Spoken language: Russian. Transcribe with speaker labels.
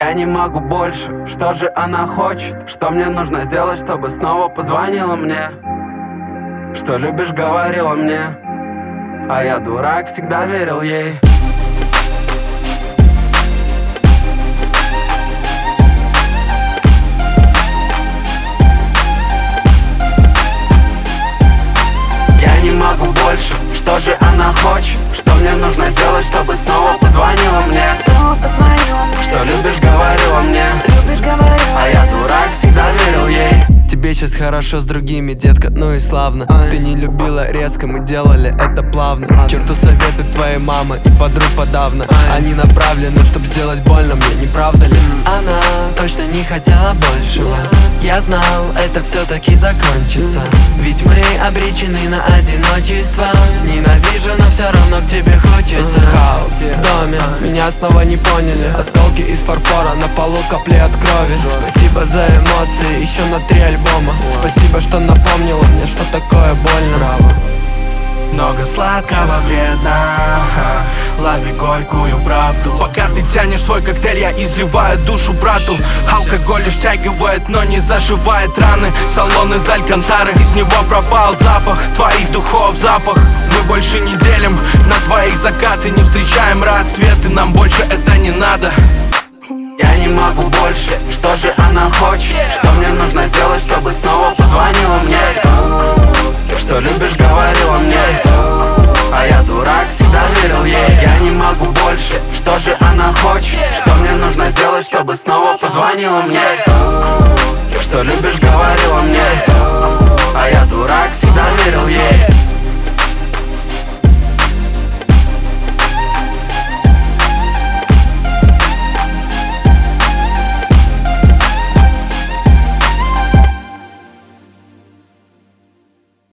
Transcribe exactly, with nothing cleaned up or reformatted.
Speaker 1: Я не могу больше, что же она хочет? Что мне нужно сделать, чтобы снова позвонила мне? Что любишь, говорила мне, а я дурак, всегда верил ей. Я не могу больше, что же она хочет? Что мне нужно сделать, чтобы снова позвонила мне?
Speaker 2: Снова позвонила мне.
Speaker 1: Что любишь, говорила мне,
Speaker 2: Любишь, говорила
Speaker 1: а я дурак, всегда верил ей.
Speaker 3: Тебе сейчас хорошо с другими, детка, ну и славно. Ты не любила резко, мы делали это плавно. Черту советы твоей мамы и подруг подавно. Они направлены, чтобы сделать больно мне, не правда ли? Она точно не хотела большего. Я знал, это все-таки закончится. Ведь мы обречены на одиночество. Ненавижу, но все равно к тебе хочется. Хаос в доме, меня снова не поняли. Осколки из фарфора, на полу капли от крови. Спасибо за эмоции, еще на три альбома. Спасибо, что напомнила мне, что такое больно. Браво.
Speaker 4: Много сладкого вредно, лови горькую правду. Пока ты тянешь свой коктейль, я изливаю душу брату. Алкоголь лишь стягивает, но не заживает раны. Салон из алькантары, из него пропал запах твоих духов, запах. Мы больше не делим на твоих закаты, не встречаем рассветы, нам больше это не надо.
Speaker 1: Я не могу больше, что же она хочет? Что мне нужно сделать, чтобы снова позвонила мне? Что любишь, говорила мне, а я дурак, всегда верил ей. Я не могу больше, что же она хочет? Что мне нужно сделать, чтобы снова позвонила мне? Что любишь, говорила мне, а я дурак, всегда верил ей.